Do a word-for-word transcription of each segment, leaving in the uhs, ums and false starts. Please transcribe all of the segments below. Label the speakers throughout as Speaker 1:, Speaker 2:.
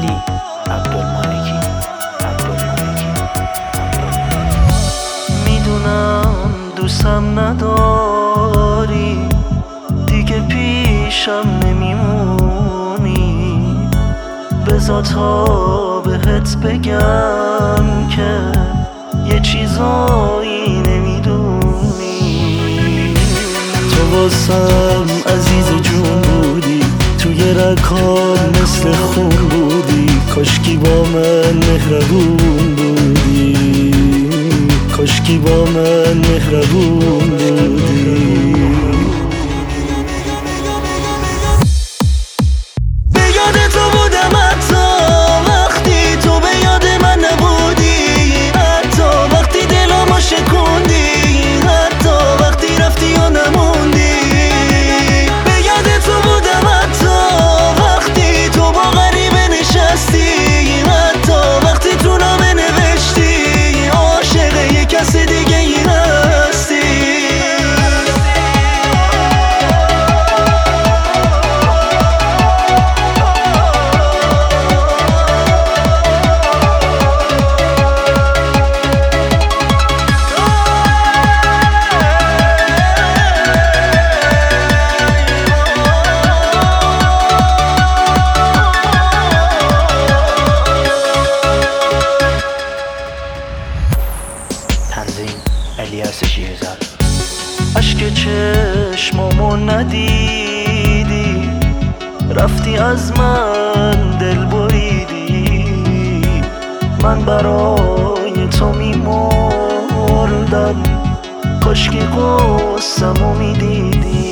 Speaker 1: علی عبدالمالکی عبدالمالکی
Speaker 2: میدونم دوستم نداری، دیگه پیشم نمیمونی، بذار تا بهت بگم که یه چیزایی نمیدونی. تو واسم عزیز جون بودی، توی رکام مثل خون بودی، کاشکی با من مهربون بودی، کاشکی با من مهربون بودی. به یاد تو بودم حتی وقتی تو به یاد من نبودی، حتی وقتی دلمو شکوندی، حتی وقتی رفتی و نموندی. به یاد تو بودم حتی وقتی تو با غریبه نشستی، حتی وقتی تو نامه نوشتی عاشق یه کس دیگه ای هستی.
Speaker 1: تنظیم الیاس شیرزاد.
Speaker 2: اشک چشمامو ندیدی، رفتی از من دل بریدی، من برای تو میمردم، کاشکی قصه‌مو میدیدی.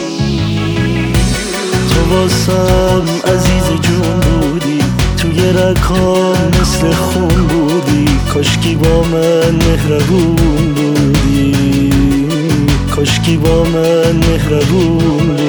Speaker 2: تو واسم عزیز جون بودی، توی رکام مثل خون بودی، کاشکی با من مهربون بودی، کاشکی با من مهربون بودی.